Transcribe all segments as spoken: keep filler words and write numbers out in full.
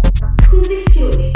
Connessione.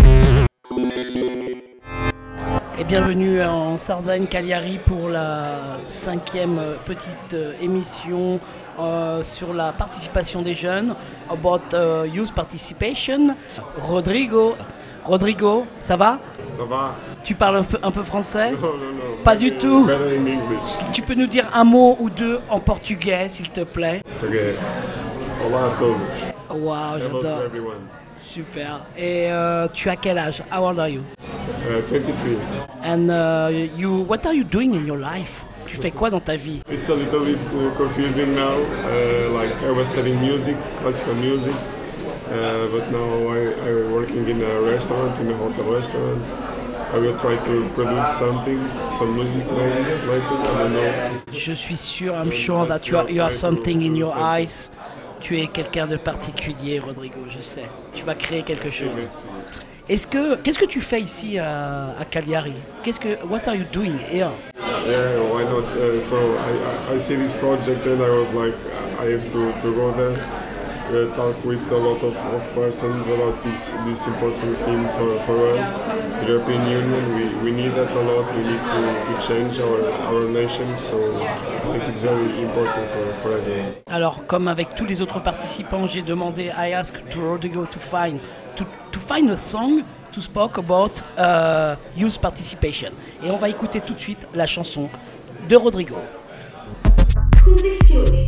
Et bienvenue en Sardaigne, Cagliari, pour la cinquième petite émission euh, sur la participation des jeunes, about uh, youth participation. Rodrigo, Rodrigo, ça va? Ça va? Tu parles un peu, un peu français? Non, non, non. Pas du tout. Better in English. Tu peux nous dire un mot ou deux en portugais, s'il te plaît? Ok. Olá a todos. Wow, Hello to j'adore. everyone. Super. Et euh, tu as quel âge? How old are you? Uh, twenty-three. And uh, you, what are you doing in your life? Tu fais quoi dans ta vie? It's a little bit uh, confusing now. Uh, like I was studying music, classical music, uh, but now I, I'm working in a restaurant, in a hotel restaurant. I will try to produce something, some music maybe later, I don't know. Je suis sûr, I'm sure that you, are, you have something in your eyes. Tu es quelqu'un de particulier, Rodrigo, je sais. Tu vas créer quelque chose. Est-ce que, qu'est-ce que tu fais ici à, à Cagliari? Qu'est-ce que, what are you doing here? Yeah, why not? Uh, so I, I, I see this project and I was like, I have to, to go there, uh, talk with a lot of, of persons about this, this important thing for, for us. The European Union, we, we need that a lot. We need to, to change our, our nation, so I think it's very important for, for everyone. Alors, comme avec tous les autres participants, j'ai demandé, I asked to Rodrigo to find, to, to find a song to speak about uh, youth participation. Et on va écouter tout de suite la chanson de Rodrigo. Connessione.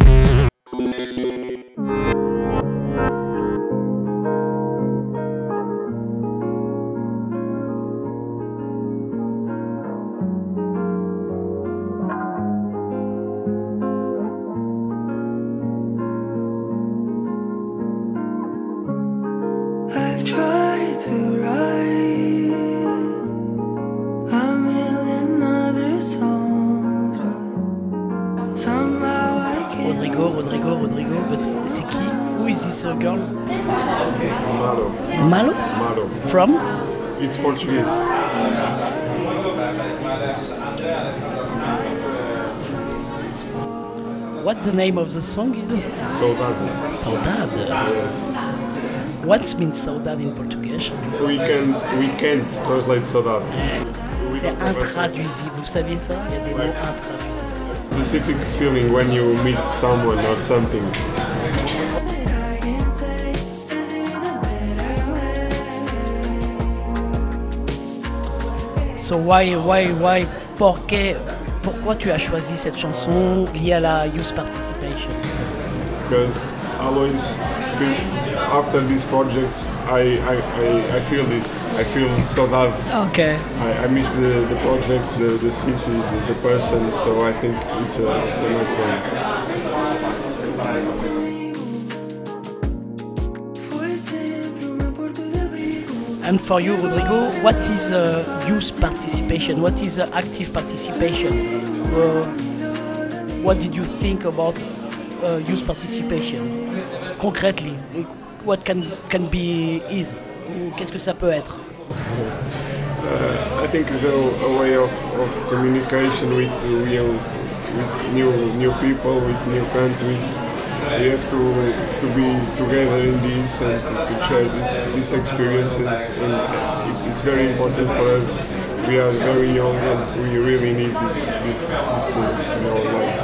I've tried to write a million other songs, but somehow I can't. Rodrigo, Rodrigo, Rodrigo, but c'est qui? Who is this uh, girl? Malo. Malo? Malo. From? It's Portuguese. What the name of the song is? Saudade. Saudade. Yes. What means saudade in Portuguese? We can't, we can't translate saudade. C'est intraduisible, vous saviez ça? Il y a des mots intraduisibles. Specific feeling when you miss someone or something. I can't say, says it in a better way. So why, why, why, pourquoi, pourquoi tu as choisi cette chanson liée à la youth participation? Because always be- after these projects I, I, I, I feel this. I feel saudade. Okay. I, I miss the, the project, the, the city, the, the person, so I think it's a, it's a nice one. Foi sempre o meu porto de abrigo. And for you, Rodrigo, what is uh, youth participation? What is uh, active participation? Uh, what did you think about uh, youth participation? Concretely, what can, can be is? Qu'est-ce que ça peut être? Uh, I think it's a, a way of, of communication with, uh, young, with new new people, with new countries. We have to to be together in this and to, to share this, these experiences. And it's, it's very important for us. We are very young and we really need this, this, these things in our lives.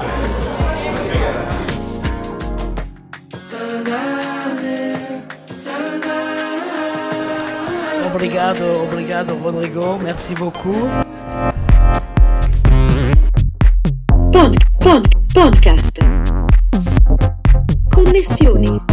Saudade, saudade. Obrigado, obrigado, Rodrigo. Merci beaucoup. Pod, pod, podcast. Connessioni.